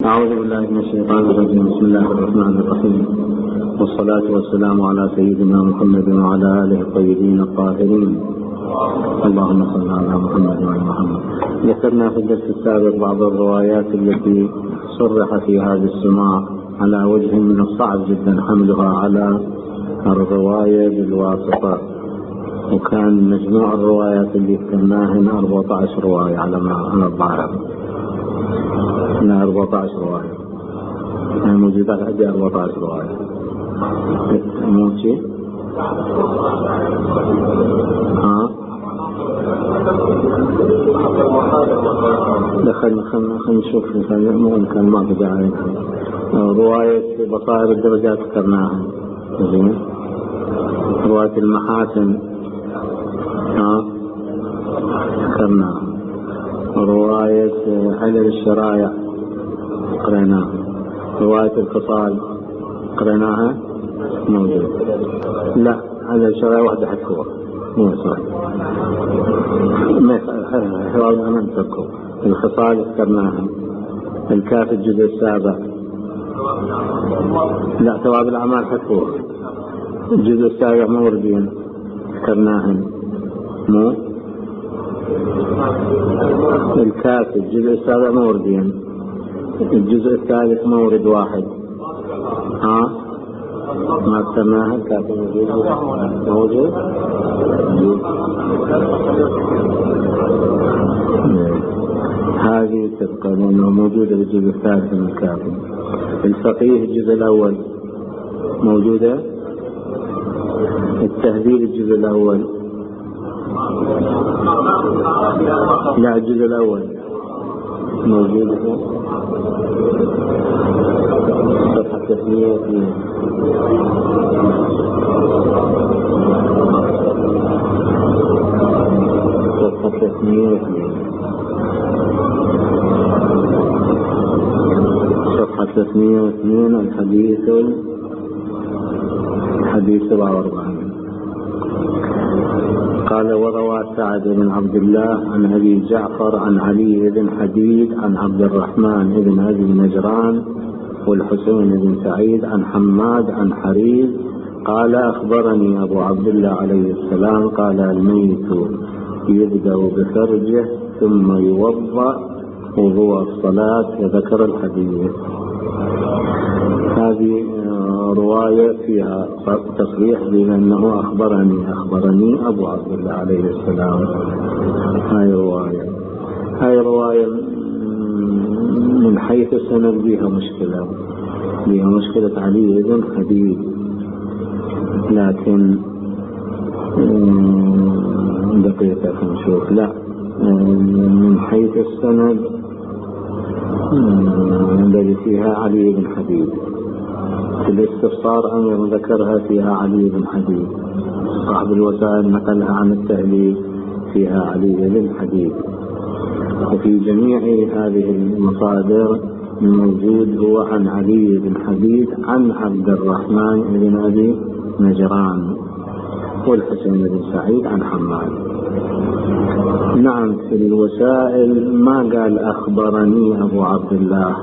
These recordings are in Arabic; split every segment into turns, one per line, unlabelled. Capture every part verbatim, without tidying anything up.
أعوذ بالله من الشيطان الرجيم. بسم الله الرحمن الرحيم، والصلاة والسلام على سيدنا محمد وعلى آله الطيبين الطاهرين. اللهم صل على محمد وعلى محمد. ذكرنا في الدرس السابق بعض الروايات التي صرح في هذا السماع على وجه من الصعب جدا حملها على الرواية بالواسطة، وكان مجموع الروايات اللي ذكرناها أربعة عشر رواية على ما أنا الظاهر، أربعة عشر رواية يعني موجودات عندي أربعة عشر رواية مو شيء. ها دخل خلنا خلنا نشوف مثلا كان ما بدأ عليها رواية بصائر الدرجات ذكرناها، زين. رواية المحاسن ها ذكرناها. رواية علل الشرائع قريناها. رواية الخصال قريناها موجود. لا علل الشرائع واحدة حكوة مو صح، ما حوار أنا نتذكر. الخصال ذكرناها. الكافي الجزء السابع. لا ثواب الأعمال حكوة. الجزء السابع موردين ذكرناها مو. الكافي الجزء السابع موردين. الجزء الثالث مورد واحد. ها ما ذكرناها. الكافي موجود موجود هذه تبقى لأنه موجودة الجزء الثالث من الكافي. الفقيه الجزء الأول موجودة. التهذيب الجزء الأول. لا الجزء الأول موجود صفحة تسمية صفحة تسمية صفحة تسمية اثنين. الحديث الحديث سبعة وأربعين. قال وروى سعد بن عبد الله عن أبي جعفر عن علي بن حديد عن عبد الرحمن بن أبي نجران والحسين بن سعيد عن حماد عن حريز قال أخبرني أبو عبد الله عليه السلام قال الميت يبدأ بفرجه ثم يوضأ وضوء الصلاة وذكر الحديث. هذه رواية فيها تصريح بأنه أخبرني أخبرني أبو عبد الله عليه السلام. هاي رواية هاي رواية من حيث السند بها مشكلة بها مشكلة علي بن حديد، لكن دقيقة نشوف. لا من حيث السند الذي فيها علي بن حديد. في الاستفسار أن ذكرها فيها علي بن حديد. صاحب الوسائل نقلها عن التهذيب فيها علي بن حديد. وفي جميع هذه المصادر موجود هو عن علي بن حديد عن عبد الرحمن بن أبي نجران والحسين بن سعيد عن حماد. نعم في الوسائل ما قال أخبرني أبو عبد الله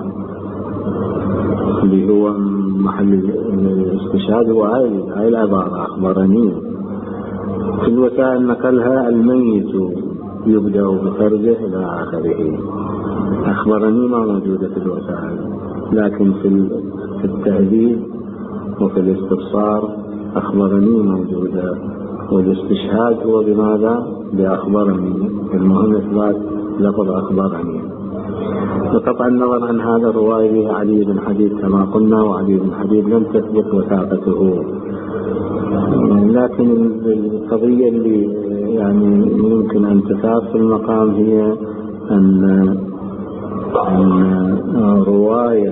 اللي هو محل الاستشهاد، وهاي هاي العبارة أخبرني. في الوسائل نقلها الميت يبدأ بفرجه إلى آخره. أخبرني ما موجودة في الوسائل، لكن في التهذيب وفي الاستفسار أخبرني موجودة. والاستشهاد هو بماذا؟ بأخبرني. المهم إثبات لفظ أخبرني. بقطع النظر عن هذا الرواية به علي بن حديد كما قلنا، وعلي بن حديد لم تثبت وثاقته. لكن القضية اللي يعني يمكن أن تثار في المقام هي أن أن رواية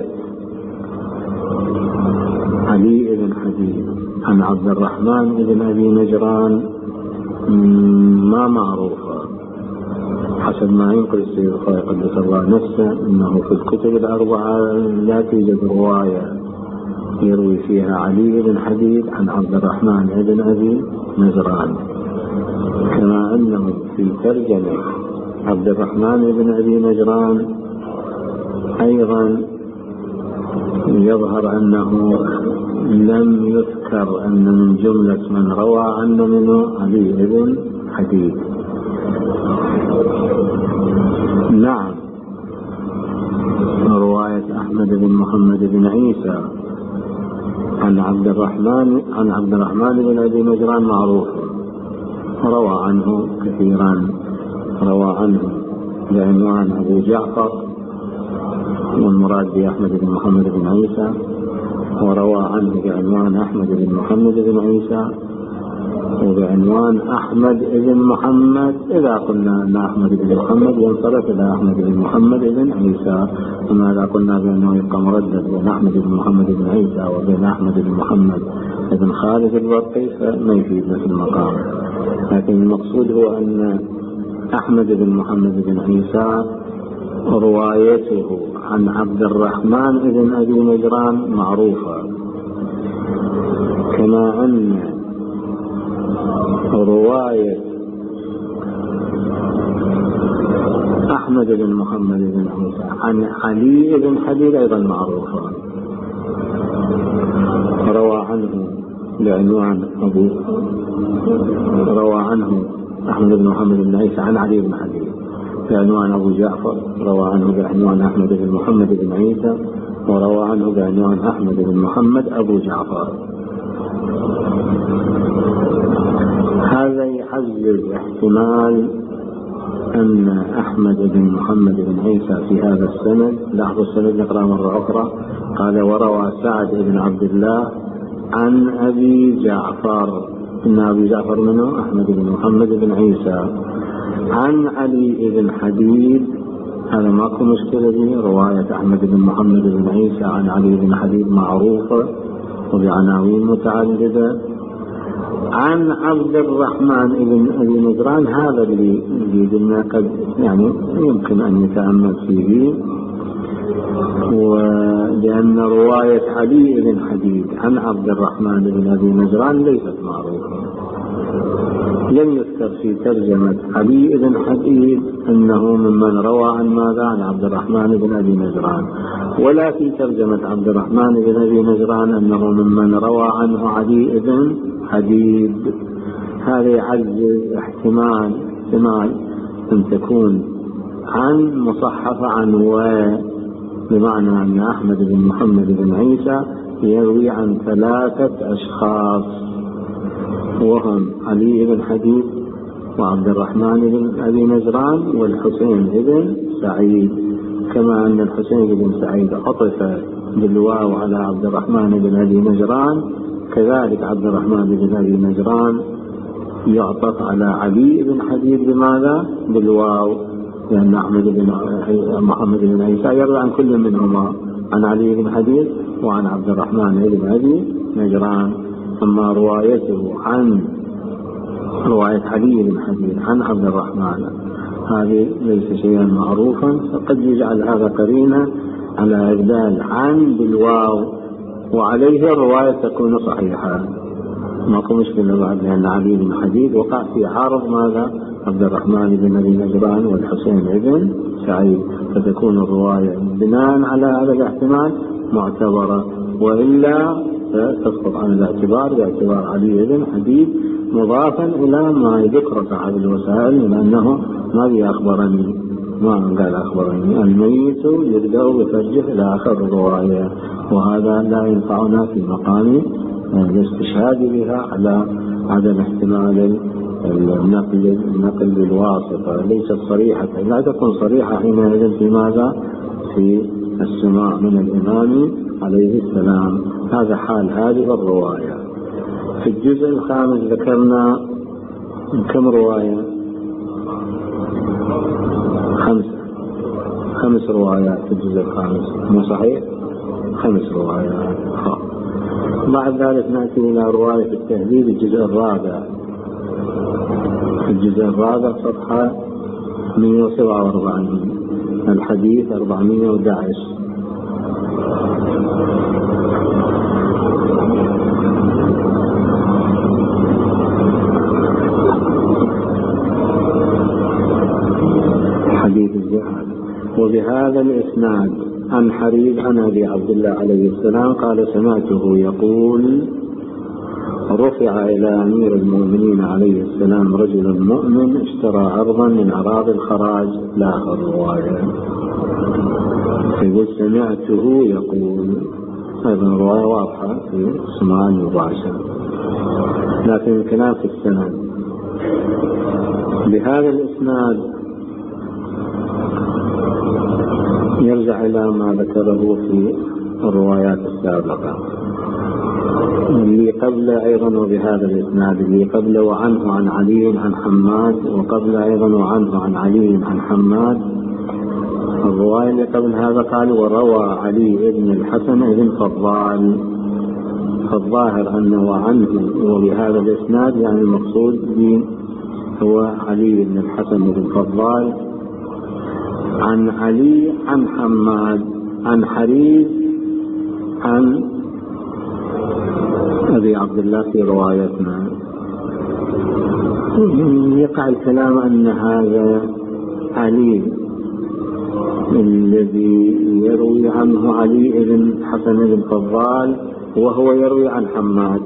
علي بن حديد عن عبد الرحمن بن أبي نجران ما معروفة حسب ما ينقل السيد الخوي قدس الله نفسه، أنه في الكتب الأربعة لا توجد رواية يروي فيها علي بن حديد عن عبد الرحمن بن أبي نجران، كما أنه في ترجمة عبد الرحمن بن أبي نجران أيضا يظهر أنه لم يذكر أن من جملة من روى عنه منه علي بن حديد. نعم، رواية أحمد بن محمد بن عيسى عن عبد الرحمن عن عبد الرحمن بن أبي نجران معروف، روى عنه كثيرا، روى عنه بعنوان أبو جعفر، والمراد بأحمد بن محمد بن عيسى، وروى عنه بعنوان أحمد بن محمد بن عيسى، وبعنوان أحمد بن محمد. إذا قلنا أن أحمد بن محمد ينصرف إلى أحمد بن محمد بن عيسى، وماذا قلنا بأنه يبقى مردد بين أحمد بن محمد بن عيسى وبين أحمد بن محمد بن خالد البرقي فما يفيد مثل المقام. لكن المقصود هو أن أحمد بن محمد بن عيسى روايته عن عبد الرحمن بن أبي نجران معروفة، كما أن رواية أحمد بن محمد بن عيسى عن علي بن حديد أيضا معروفة، روى عنه بعنوان أبو روى عنه أحمد بن محمد بن عيسى عن علي بن حديد بعنوان أبو جعفر، روى عنه بعنوان أحمد بن محمد بن عيسى، وروى عنه بعنوان أحمد بن محمد أبو جعفر. هذا يحجز احتمال أن أحمد بن محمد بن عيسى في هذا السند، لاحظوا السند نقرأ مرة أخرى، قال وروى سعد بن عبد الله عن أبي جعفر، إن أبي جعفر منه أحمد بن محمد بن عيسى، عن علي بن حديد. هذا ماكو مشكلة به، رواية أحمد بن محمد بن عيسى عن علي بن حديد معروفة وبعناوين متعددة. عن عبد الرحمن بن أبي نجران، هذا اللي قلنا قد يعني يمكن أن يتأمل فيه، ولأن رواية علي بن حديد عن عبد الرحمن بن أبي نجران ليست معروفة، لم يذكر في ترجمة علي بن حديد أنه ممن روى عن ماذا؟ عن عبد الرحمن بن أبي نجران، ولا في ترجمة عبد الرحمن بن أبي نجران أنه ممن روى عنه علي بن حديد. هذا يعزز احتمال احتمال أن تكون عن مصحف عن و، بمعنى أن أحمد بن محمد بن عيسى يروي عن ثلاثة أشخاص، وهم علي بن حديد وعبد الرحمن بن أبي نجران والحسين بن سعيد، كما أن الحسين بن سعيد عطف بالواو على عبد الرحمن بن أبي نجران، كذلك عبد الرحمن بن أبي نجران يعطف على علي بن حديد بماذا؟ بالواو، لأن أحمد بن محمد بن عيسى يروي عن كل منهما، عن علي بن حديد وعن عبد الرحمن بن أبي نجران. أما روايته عن رواية علي بن حديد عن عبد الرحمن هذه ليس شيئا معروفا، فقد يجعل هذا قرينة على إبدال عن بالواو، وعليه الرواية تكون صحيحة، ماكو مشكلة بعد، لأن علي بن حديد وقع في عارض ماذا؟ عبد الرحمن بن أبي نجران والحسين بن سعيد، فتكون الرواية بناء على هذا الاحتمال معتبرة، وإلا تسقط عن الاعتبار باعتبار علي بن حديد مضافا إلى ما يذكر صاحب الوسائل، لأنه ما بي أخبرني، ما قال أخبرني، الميت يبدأ بفرجه إلى آخر الرواية، وهذا لا ينفعنا في مقام الاستشهاد بها على عدم احتمال النقل النقل بالواسطة، ليست صريحة، لا تكون صريحة حينئذ في ماذا؟ في السماع من الإمام عليه السلام. هذا حال هذه الرواية. في الجزء الخامس ذكرنا كم رواية؟ خمسة خمس روايات في الجزء الخامس، مو صحيح؟ خمس روايات. بعد ذلك نأتي إلى رواية التهذيب الجزء الرابع، الجزء الرابع صفحة مئة وسبعة وأربعين، الحديث أربعمئة وأحد عشر. حديث الجهاد. وبهذا الإسناد عن حريز عن أبي عبد الله عليه السلام قال سمعته يقول رفع إلى أمير المؤمنين عليه السلام رجل مؤمن اشترى عرضا من أراضي الخراج. لا آخر رواية يقول سمعته يقول، أيضا رواية واضحة في سماع المباشر، لكن الكلام في السند. بهذا الإسناد يرجع إلى ما ذكره في الروايات السابقة اللي قبل أيضا، وبهذا الإسناد اللي قبل وعنه عن علي عن حماد، وقبل أيضا وعنه عن علي عن حماد. الرواية اللي قبل هذا قال وروى علي بن الحسن بن فضال، فالظاهر أنه عنه وبهذا الإسناد يعني المقصود به هو علي بن الحسن بن فضال عن علي عن حماد عن حريز عن أبي عبد الله في روايتنا. يقع الكلام أن هذا علي الذي يروي عنه علي بن حسن بن فضال وهو يروي عن حماد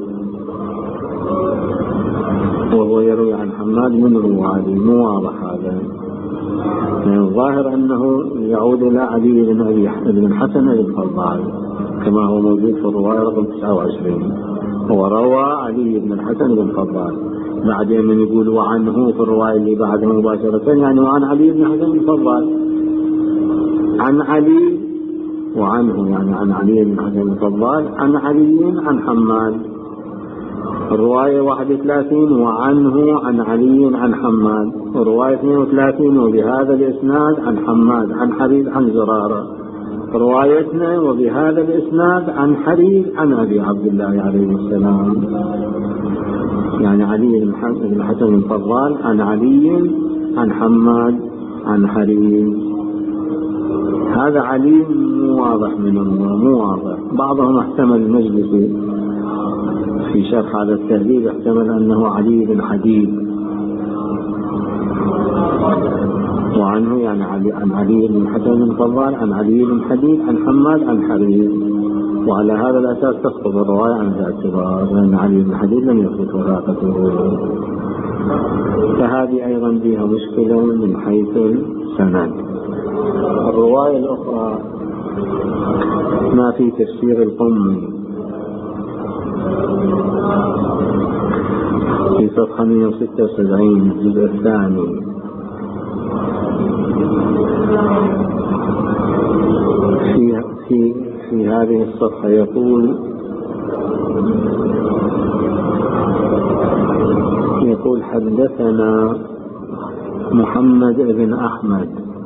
وهو يروي عن حماد من رواه، مو واضح هذا. يعني الظاهر أنه يعود إلى علي بن أبي بن حسن بن فضال كما هو موجود في الرواية رقم تسعة وعشرين، هو روى علي بن الحسن بن فضال. بعدين من يقول وعنه في الرواية اللي بعدها مباشرة يعني وعن علي بن حسن بن فضال عن علي وعنه يعني عن علي بن حسن بن فضال عن علي عن حماد. الرواية واحد وثلاثين وعنه عن علي عن حماد، الرواية اثنين وثلاثين وبهذا الإسناد عن حماد عن حريز عن زرارة. روايتنا وبهذا الإسناد عن حريز عن أبي عبد الله عليه السلام، يعني علي بن حسن بن فضال عن علي عن حماد عن حريز. هذا علي مو واضح من الله، مو واضح. بعضهم احتمل المجلس في شرح هذا التهذيب احتمل أنه علي بن حديد، وعنه يعني علي عن علي بن حسن بن فضال عن علي بن حديد عن حماد عن حريز، وعلى هذا الأساس تسقط الرواية عن الاعتبار لأن علي بن حديد لم يثبت وثاقته. فهذه أيضا فيها مشكلة من حيث السند. الرواية الأخرى ما في تفسير القمي في صفحة مئة وستة وسبعين الجزء الثاني، في في في هذه الصفحة يقول يقول حدثنا محمد بن أحمد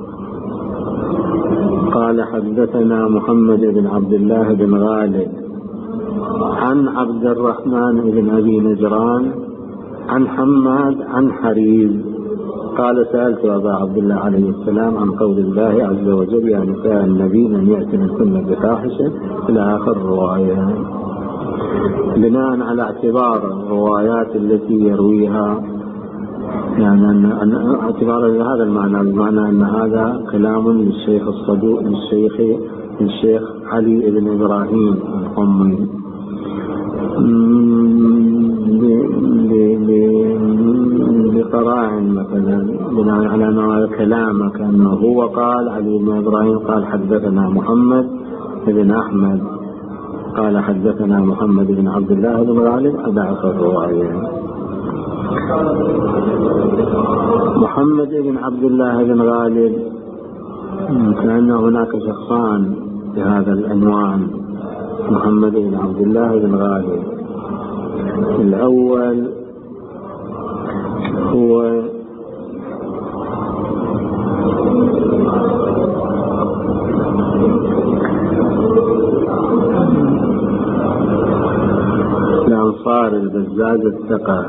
قال حدثنا محمد بن عبد الله بن غالب عن عبد الرحمن بن أبي نجران عن حماد عن حريز قال سألت أبا عبد الله عليه السلام عن قول الله عز وجل يا نساء النبي من يأتي منكن بفاحشة إلى آخر الرواية، بناء على اعتبار الروايات التي يرويها، يعني أن اعتبار هذا المعنى، المعنى أن هذا كلام للشيخ الصدوق للشيخ للشيخ علي بن إبراهيم القمي بقراء مثلا بناء على ما كلامك أنه هو قال علي بن إبراهيم قال حدثنا محمد بن أحمد قال حدثنا محمد بن عبد الله بن غالب أضعف الرواية. محمد بن عبد الله بن غالب كأن هناك شخصان بهذا العنوان، محمد بن عبد الله بن غالب. الأول هو الأنصار البزاز الثقة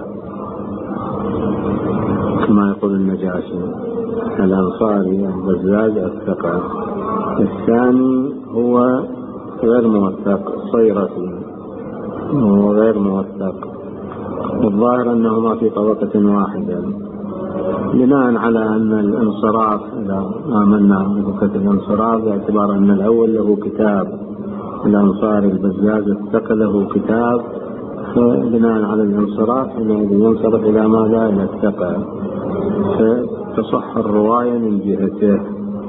كما يقول النجاشي، الأنصاري البزاز الثقة. الثاني هو غير موثق صيرفي وهو غير موثق، الظاهر أنهما في طبقة واحدة. بناء على أن الانصراف إذا آمنا بفكرة الانصراف باعتبار أن الأول له كتاب الأنصار البزاز الثقة له كتاب، فبناء على الانصراف حينئذ ينصرف إلى ماذا؟ إلى الثقة، فتصح الرواية من جهته.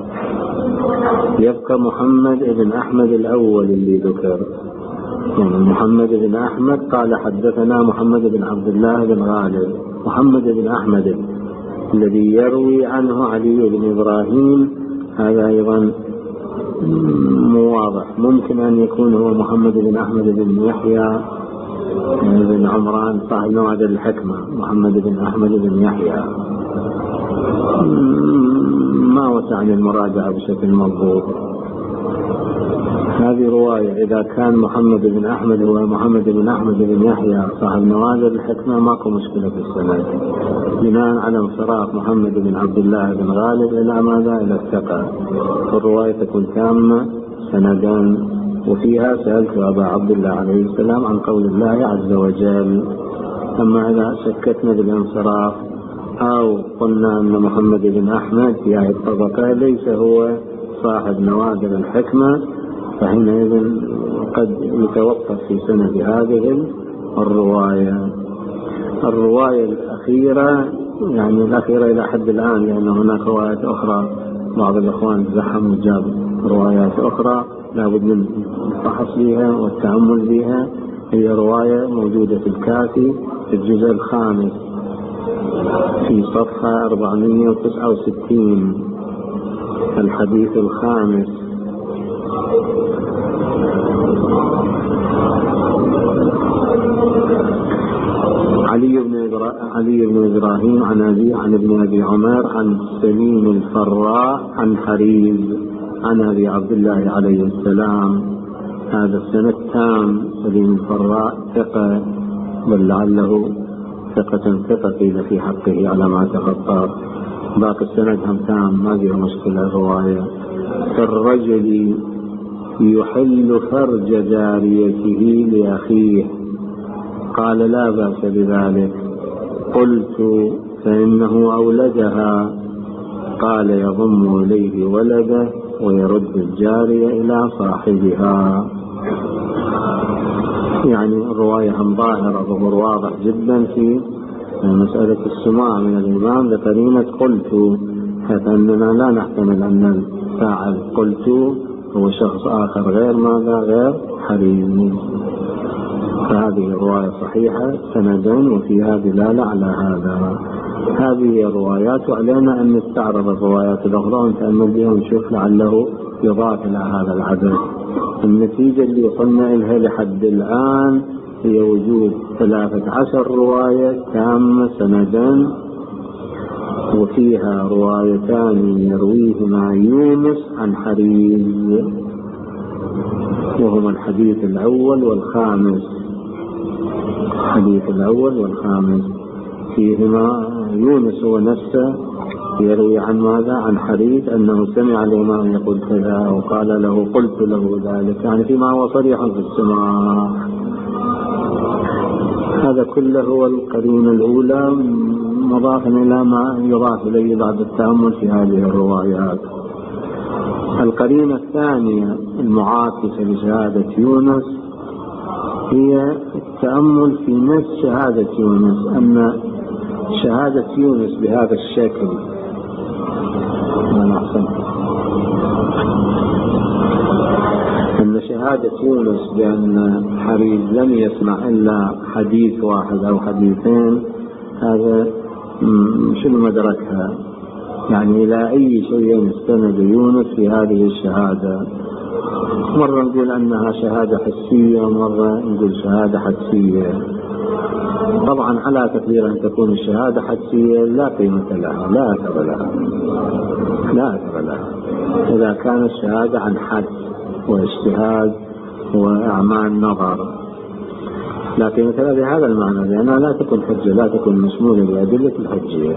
يبقى محمد بن أحمد الأول اللي ذكر، يعني محمد بن أحمد قال حدثنا محمد بن عبد الله بن غالب. محمد بن أحمد الذي يروي عنه علي بن إبراهيم هذا أيضا مو واضح، ممكن أن يكون هو محمد بن أحمد بن يحيى بن عمران صاحب نوادر الحكمة. محمد بن أحمد بن يحيى ما وسعني المراجعة بشكل مضبوط. هذه رواية إذا كان محمد بن أحمد هو محمد بن أحمد بن يحيى صاحب نوادر الحكمة ماكو مشكلة في السند، بناء على انصراف محمد بن عبد الله بن غالب إلى ماذا؟ إلى الثقة، والرواية تكون تامة سندا. وفيها سألت أبا عبد الله عليه السلام عن قول الله عز وجل. أما إذا شكتنا بالانصراف أو قلنا أن محمد بن أحمد في هذه الطبقة ليس هو صاحب نوادر الحكمة، فحينئذ قد يتوقف في سند هذه الرواية. الرواية الأخيرة يعني الأخيرة إلى حد الآن، لأن هناك روايات أخرى بعض الإخوان زحموا وجاب روايات أخرى لابد من الفحص بها والتأمل بها. هي رواية موجودة في الكافي في الجزء الخامس في صفحة أربعمائة وتسعة وستين، الحديث الخامس. علي بن علي بن إبراهيم عن أبي عن ابن أبي عمر عن سليم الفراء عن حريز عن أبي عبد الله عليه السلام. هذا السند تام. سليم الفراء ثقة، بل لعله ثقة ثقة قيل في حقه على ما تخطى. باقي السند هم تام، ما فيه مشكلة. الرواية الرجل يحل فرج جاريته لأخيه قال لا بأس بذلك. قلت فإنه أولدها قال يضم إليه ولده ويرد الجارية إلى صاحبها. يعني الرواية هم ظاهرة ظهور واضح جدا في مسألة السماع من الإمام لقرينة قلت، حيث أننا لا نحتمل أن الفاعل قلت هو شخص آخر غير ماذا؟ غير حريم. فهذه الرواية صحيحة سندا وفيها دلالة على هذا. هذه الروايات وعلينا أن نستعرض الروايات الأخرى ونتأمل بها ونشوف لعله يضاف إلى هذا العدد. النتيجة اللي وصلنا إليها لحد الآن هي وجود ثلاثة عشر رواية تامة سندا، وفيها روايتان يرويهما يونس عن حريز، وهما الحديث الأول والخامس. الحديث الأول والخامس فيهما يونس هو نفسه يروي عن ماذا؟ عن حريز أنه سمع الإمام يقول كذا وقال له قلت له ذلك، يعني فيما هو صريح في السماع. هذا كله هو القرينة الأولى مضافا إلى ما يضاف إليه بعد التأمل في هذه الروايات. القرينة الثانية المعاكسة لشهادة يونس هي التأمل في نفس شهادة يونس، أن شهادة يونس بهذا الشكل أن شهادة يونس بأن حريز لم يسمع إلا حديث واحد أو حديثين، هذا شنو مدركها؟ يعني إلى أي شيء استند يونس في هذه الشهادة؟ مرة نقول أنها شهادة حسية ومرة نقول شهادة حدسية. طبعا على تقدير أن تكون الشهادة حدسية لا قيمة لها، لا أثر لها، لا أثر لها إذا كانت الشهادة عن حدس واجتهاد وأعمال نظر، لا قيمة لها بهذا المعنى، لأنها لا تكون حجة، لا تكون مشمولة بأدلة الحجية.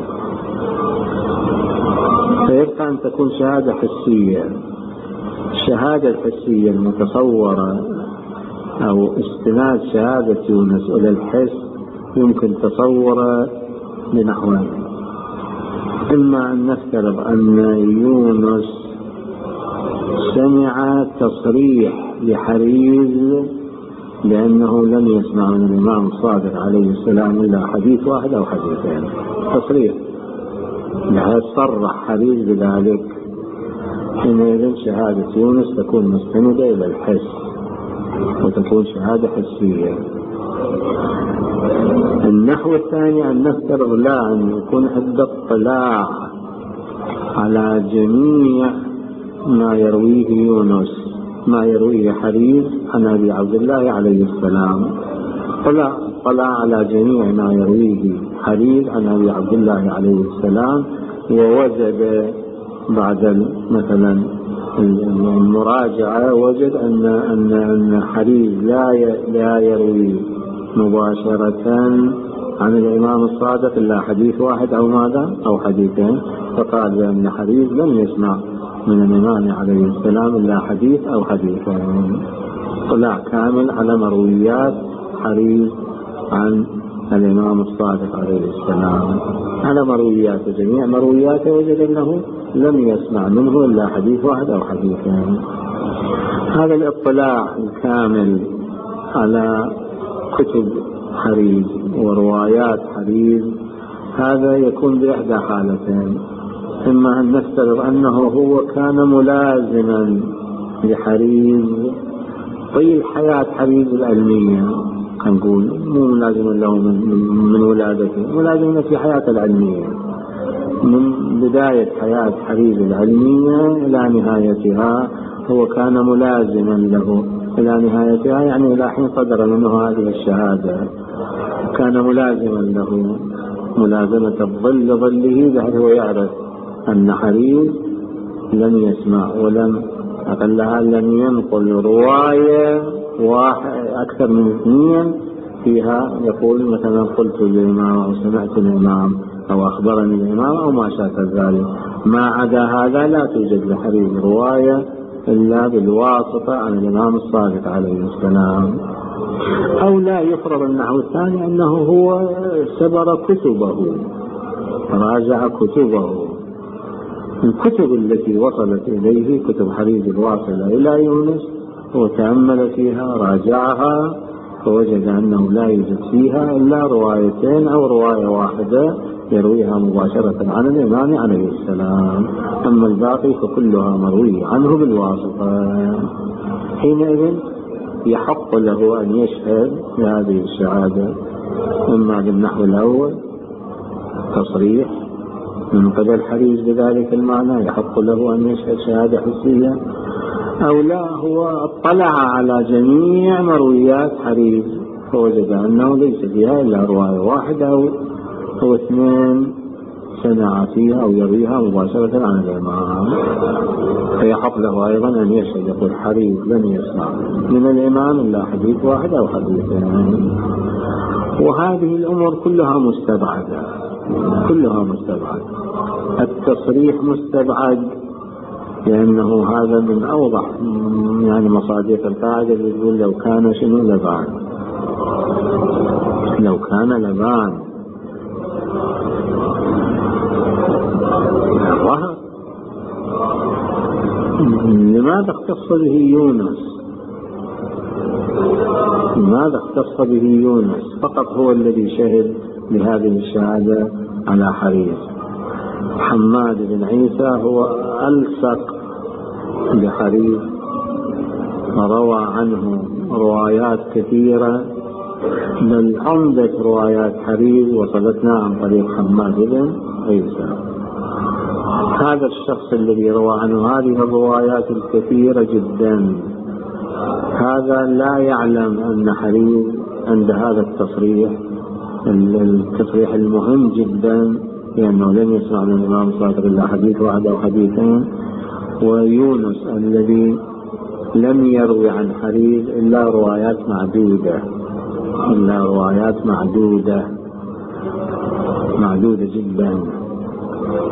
فيبقى أن تكون شهادة حسية. الشهادة الحسية المتصورة أو استناد شهادة يونس إلى الحس يمكن تصوره بنحوين. إما أن نفترض أن يونس سمع تصريح لحريز لأنه لم يسمع من الإمام الصادق عليه السلام إلا حديث واحد أو حديثين، تصريح بحيث صرح حريز بذلك، حينئذ شهادة يونس تكون مستندة إلى الحس وتكون شهادة حسية. النحو الثاني أن نفترض لا أن يكون عند اطلاع على جميع ما يرويه يونس، ما يرويه حريز عن أبي عبد الله عليه السلام، طلع طلع على جميع ما يرويه حريز عن أبي عبد الله عليه السلام، ووجد بعد مثلا المراجعة وجد أن أن أن حريز لا لا يروي مباشرة عن الإمام الصادق إلا حديث واحد أو ماذا أو حديثين، فقال بأن حريز لم يسمع من الإمام عليه السلام إلا حديث أو حديثين. طلع كامل على مرويات حريز عن الإمام الصادق عليه السلام، على مرويات جميع مروياته وجد أنه لم يسمع منه إلا حديث واحد أو حديثين. هذا الاطلاع الكامل على كتب حريز وروايات حريز هذا يكون بإحدى حالتين: إما أن نفترض أنه هو كان ملازما لحريز طيل حياة حريز العلمية، نقول مو ملازم له من, من ولادته، ملازم في حياة العلمية من بداية حياة حريز العلمية إلى نهايتها، هو كان ملازما له إلى نهايتها، يعني إلى حين صدر منه هذه الشهادة كان ملازما له ملازمة الظل ظله، بحيث هو يعرف أن حريز لم يسمع ولم أقلها لم ينقل رواية واحد أكثر من اثنين فيها يقول مثلا قلت للإمام أو سمعت الإمام أو أخبرني الإمام أو ما شاكل ذلك. ما عدا هذا لا توجد لحريز رواية إلا بالواسطة عن الإمام الصادق عليه السلام. أو لا يفرض النحو الثاني أنه هو سبر كتبه، راجع كتبه، الكتب التي وصلت إليه كتب حريز الواصلة إلى يونس وتأمل فيها راجعها فوجد أنه لا يوجد فيها إلا روايتين أو رواية واحدة يرويها مباشرة عن الإمام عليه السلام، أما الباقي فكلها مروي عنه بالواسطة. حينئذ يحق له أن يشهد بهذه الشهادة، إما بالنحو الأول تصريح من قبل حريز بذلك المعنى يحق له أن يشهد شهادة حسية، أو لا هو اطلع على جميع مرويات حريز فوجد أنه ليس فيها إلا رواية واحدة أو هو اثنين سمع فيها أو يرويها مباشرة عن الإمام، فيحق له أيضا أن يشهد يقول حريز لم يسمع من الإمام إلا حديث واحد أو حديثين. وهذه الأمور كلها مستبعدة، كلها مستبعد. التصريح مستبعد لأنه هذا من أوضح يعني مصادق القاعدة اللي يقول لو كان شنو لبان، لو كان لبان ظهر. لماذا اختص به يونس؟ لماذا اختص به يونس؟ فقط هو الذي شهد بهذه الشهادة على حريز. حماد بن عيسى هو ألصق بحريز روى عنه روايات كثيرة، بل عمدة روايات حريز وصلتنا عن طريق حماد بن عيسى. هذا الشخص الذي روى عنه هذه الروايات الكثيرة جدا هذا لا يعلم أن حريز عند هذا التصريح التصريح المهم جدا، لأنه لم يسمع من الإمام الصادق إلا حديث واحد أو حديثين، ويونس الذي لم يروي عن حريز إلا روايات معدودة إلا روايات معدودة معدودة جدا،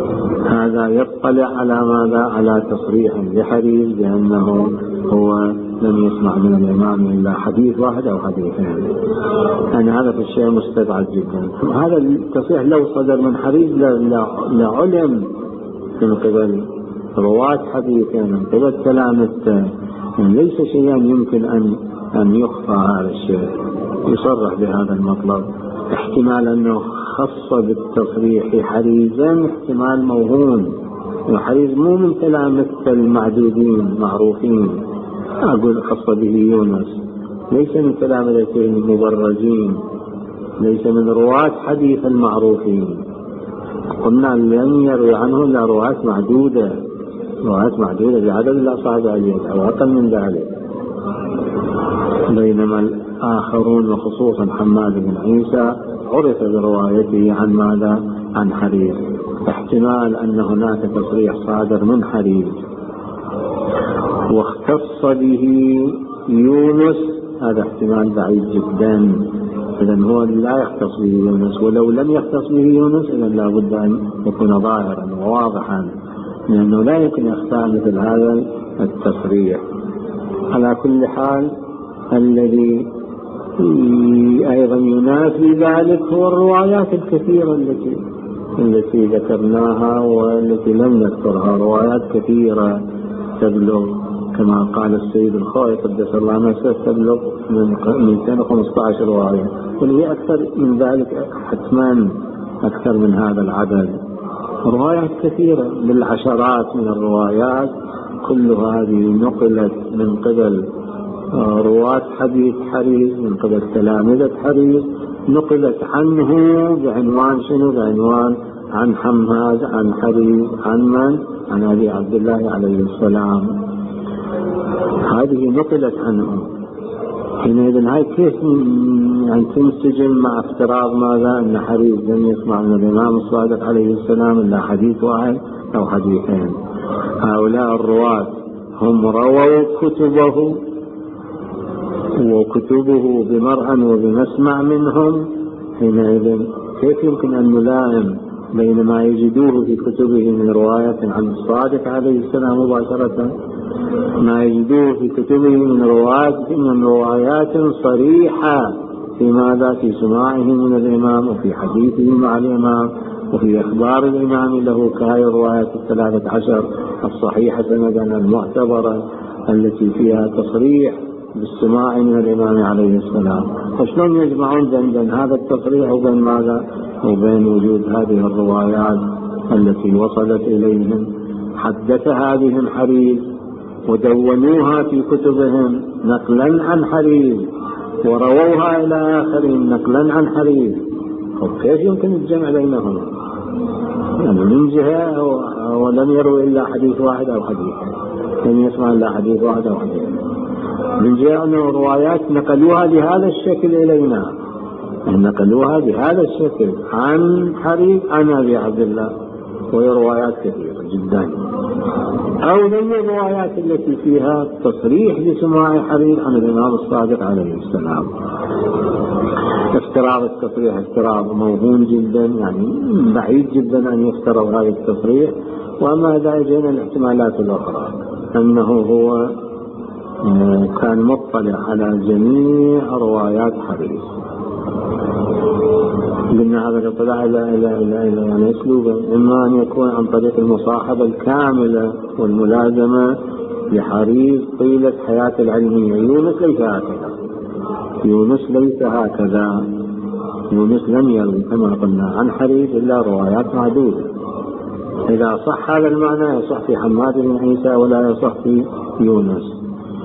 هذا يطلع على ماذا؟ على تصريح لحريز بأنه هو لم يسمع من الإمام إلا حديث واحد أو حديثين. يعني هذا في الشيء مستبعد جدا. هذا التصريح لو صدر من حريز لعلم من قبل رواة حديثين من قبل تلامذته، يعني ليس شيئا يمكن أن أن يخفى هذا الشيء، يصرح بهذا المطلب. احتمال أنه خص بالتصريح حريزا احتمال موهوم، وحريز مو من تلامذة المعدودين معروفين، أقول خص به يونس، ليس من تلامذته المبرزين، ليس من رواة حديث المعروفين. قلنا لن يروي عنه إلا رواة معدودة، رواة معدودة بعدد الأصابع اليد أو أقل من ذلك، بينما الآخرون وخصوصا حماد بن عيسى عرف بروايته عن ماذا؟ عن حريز. احتمال أن هناك تصريح صادر من حريز واختص به يونس، هذا احتمال بعيد جدا. إذن هو لا يختص به يونس، ولو لم يختص به يونس إذن لا بد أن يكون ظاهرا وواضحا، لأنه لا يمكن يختار مثل هذا التصريح. على كل حال الذي أيضا ينافي ذلك هو الروايات الكثيرة التي التي ذكرناها والتي لم نذكرها. روايات كثيرة تبلغ كما قال السيد الخوئي قدس الله نفسه تبلغ من مئتين وخمسة عشر رواية، واللي أكثر من ذلك حتما أكثر من هذا العدد. روايات كثيرة بالعشرات من الروايات، كل هذه نقلت من قبل رواة حديث حريز، من قبل تلامذة حريز، نقلت عنه بعنوان شنو؟ بعنوان عن حماد عن حريز عن من؟ عن أبي عبد الله عليه السلام. هذه نقلت عنه. حينئذ هاي كيف يعني تنسجم مع افتراض ماذا؟ أن حريز لم يسمع من الإمام الصادق عليه السلام إلا حديث واحد أو حديثين. هؤلاء الرواة هم رووا كتبه وكتبه بمرأى وبمسمع منهم، حينئذ كيف يمكن أن نلائم بين ما يجدوه في كتبه من رواية عن الصادق عليه السلام مباشرة، ما يجدوه في كتبه من روايات من روايات صريحة في ماذا؟ في سماعه من الإمام وفي حديثه مع الإمام وفي إخبار الإمام له، كهذه الروايات الثلاثة عشر الصحيحة سندا المعتبرة التي فيها تصريح بالسماع من الإمام عليه السلام. فشلون يجمعون بين هذا التصريح وبين ماذا؟ وبين وجود هذه الروايات التي وصلت إليهم حدثها بهم حريز ودونوها في كتبهم نقلا عن حريز ورووها إلى آخرين نقلا عن حريز. كيف يمكن الجمع بينهم؟ يعني من جهة ولم يروا إلا حديث واحد أو حديث، لم يسمع إلا حديث واحد أو حديث. من جهة أن الروايات نقلوها بهذا الشكل إلينا، نقلوها بهذا الشكل عن حريز عن أبي عبد الله، وهي روايات كثيرة جدا. أو من الروايات التي فيها تصريح بسماع حريز عن الإمام الصادق عليه السلام. افتراض التصريح افتراض موهوم جدا، يعني بعيد جدا أن يفترض هذا التصريح. وأما إذا جئنا الاحتمالات الأخرى أنه هو كان مطلع على جميع روايات حريز، قلنا هذا الاطلاع إلى إلى إلى إلى يعني أسلوبه، إما أن يكون عن طريق المصاحبة الكاملة والملازمة لحريز طيلة حياة العلمية. يونس ليس هكذا، يونس ليس هكذا، يونس لم يروي كما قلنا عن حريز إلا روايات معدودة. إذا صح هذا المعنى يصح في حماد بن عيسى ولا يصح في يونس.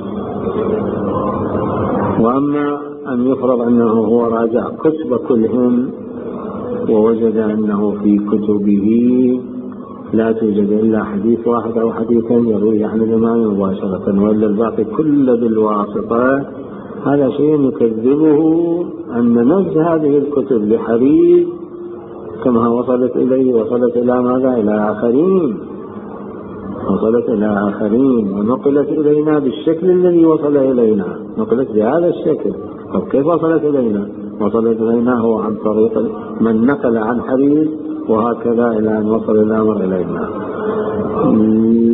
وأما أن يفرض أنه هو راجع كتب كلهم ووجد أنه في كتبه لا توجد إلا حديث واحد أو حديثين يروي عن الإمام مباشرة وإلا الباقي كله بالواسطة، هذا شيء يكذبه أن نفس هذه الكتب لحريز كما وصلت إليه وصلت إلى ماذا؟ إلى آخرين، وصلت إلى آخرين ونقلت إلينا بالشكل الذي وصل إلينا، نقلت بهذا الشكل. طب كيف وصلت إلينا؟ وصلت إلينا هو عن طريق من نقل عن حريز وهكذا إلى أن وصل الأمر إلينا.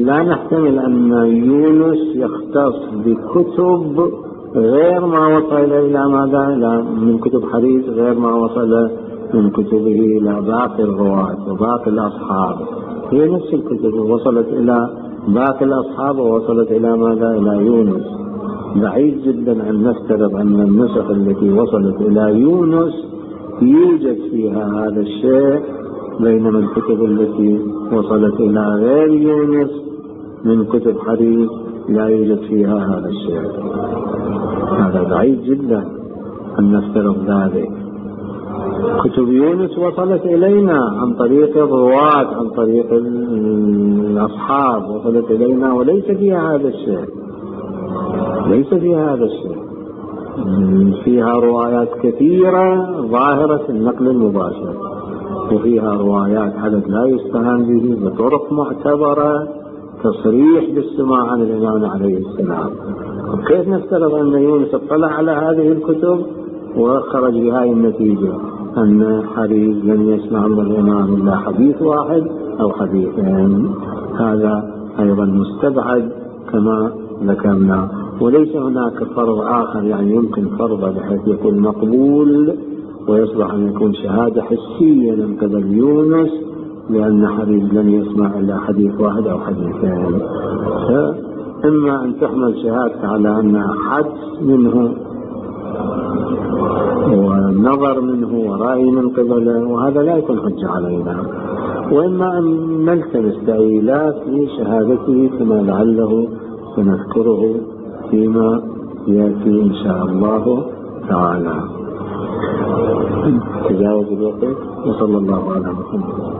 لا نحتمل أن يونس يختص بكتب غير ما وصل إلى ماذا إلى من كتب حديث غير ما وصل من كتبه إلى باقي الرواة وباقي الأصحاب. هي نفس الكتب وصلت إلى باقي الأصحاب ووصلت إلى ماذا إلى يونس. بعيد جدا أن نفترض أن النسخ التي وصلت إلى يونس يوجد فيها هذا الشيء، بينما الكتب التي وصلت إلى غير يونس من كتب حديث لا يوجد فيها هذا الشيء. هذا بعيد جدا أن نفترض ذلك. كتب يونس وصلت إلينا عن طريق الرواة عن طريق الأصحاب، وصلت إلينا وليس فيها هذا الشيء، ليس فيها هذا الشيء. فيها روايات كثيرة ظاهرة النقل المباشر، وفيها روايات عدد لا يستهان به بطرق معتبرة تصريح بالسماع عن الإمام عليه السلام. وكيف نفترض أن يونس اطلع على هذه الكتب وخرج بهذه النتيجة أن حديث لم يسمع من الإمام إلا حديث واحد أو حديثين؟ هذا أيضا مستبعد كما ذكرنا. وليس هناك فرض آخر، يعني يمكن فرض بحيث يكون مقبول ويصبح أن يكون شهادة حسية من قبل يونس لأن حديث لم يسمع إلا حديث واحد أو حديثين. إما أن تحمل شهادة على أن حدث منه ونظر منه ورأي من قبله، وهذا لا يكون حجة علينا، وإما أن نلتمس تأويلات لشهادته كما لعله سنذكره فيما يأتي إن شاء الله تعالى. تجاوز الوقت، وصلى الله على محمد.